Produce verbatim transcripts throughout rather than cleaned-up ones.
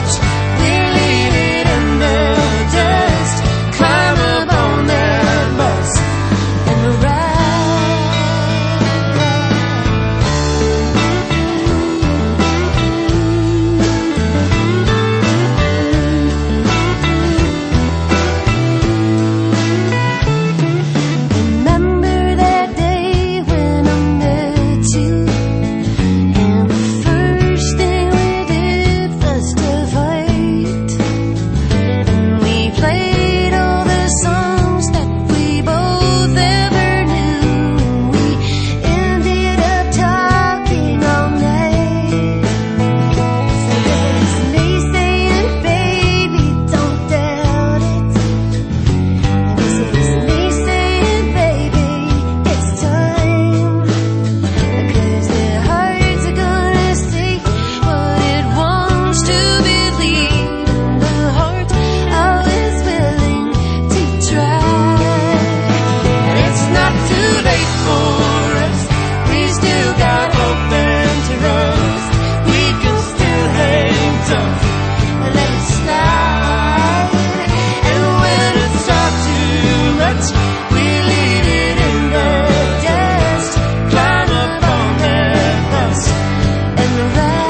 much, we'll leave it in the dust. Climb up on that bus and ride. Remember that day when I met you, and the first thing we did was to fight. And we played all the songs that we both ever knew, and we ended up talking all night. So there's me saying, baby, don't doubt it. And this is me saying, baby, it's time. 'Cause their hearts are gonna say what it wants to believe, and the heart always willing to try. And it's not too late for us. We still got hope and trust. We can still hang tough and let it slide. And when it's all too much, we leave it in the dust. Climb up on that bus and ride.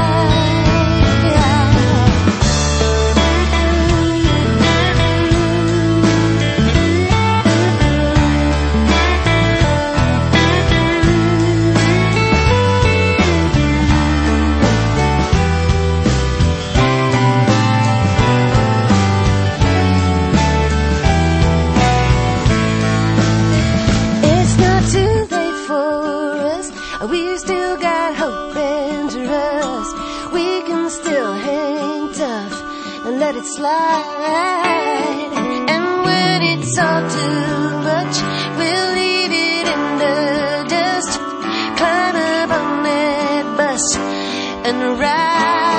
It's not too late for us. We still got hope and trust. We can still hang tough and let it slide. And when it's all too much, we'll leave it in the dust. Climb up on that bus and ride.